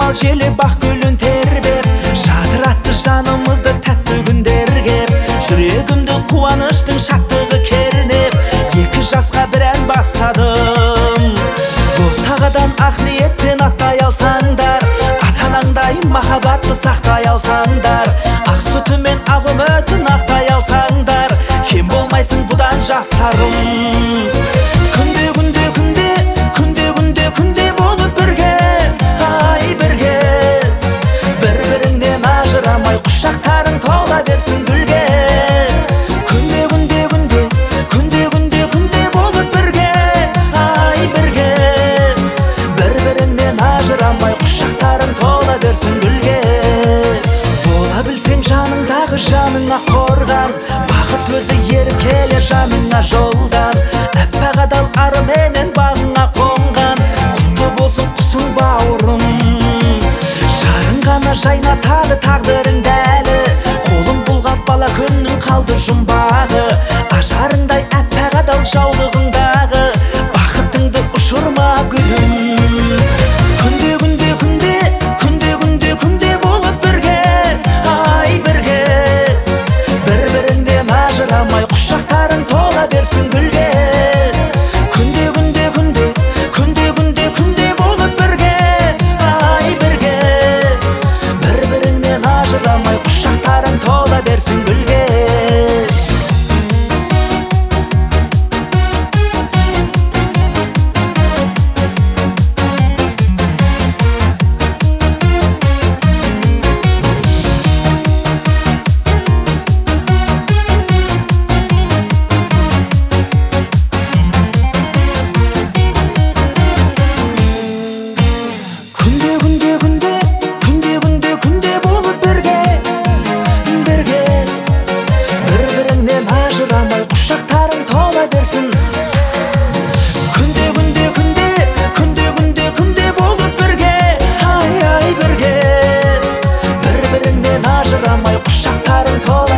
самал желі бақ гүлін тербеп, жадыратты жанымызды тәтті күндер кеп, жүрегімді қуаныштың шаттығы кернеп, 2 жасқа бір ән бастадым. Босағадан ақ ниетпен аттай алсаңдар, ата-анаңдай махаббатты сақтай алсаңдар, ақ сүті мен ақ үмітін ақтай алсаңдар, кем болмайсың бұдан жастарым. Күнде күнде күнде, күнде күнде күнде болып бірге, ай бірге, бір-біріңнен ажырамай құшақтарың тола берсін гүлге. Күнде күнде күнде, күнде күнде күнде болып бірге, ай бірге, бір-біріңнен ажырамай құшақтарың тола берсін гүлге. Бола білсең жаныңдағы жаныңа қорған, бақыт өзі еріп келер жаныңа жолдан, әппақ адал ары менен бағыңа қонған, құтты болсын құсың бауырым. Жарың ғана жайнатады тағдырыңды әлі, қолың бұлғап бала күннің қалды жұмбағы, ажарыңдай әппақ адал жаулығыңдағы, бақытыңды ұшырма гүлім. Күнде күнде күнде, күнде күнде күнде болып бірге, ай бірге, бір-біріңнен ажырамай құшақтарың тола берсін гүлге. Күнде күнде күнде, күнде күнде күнде болып бірге, ай бірге, бір-біріңнен ажырамай құшақтарың тола берсін гүлге. Құшақтарың тола берсін. Күнде күнде күнде, күнде күнде күнде болып бірге, ай ай бірге, бір-біріңнен ажырамай құшақтарың тола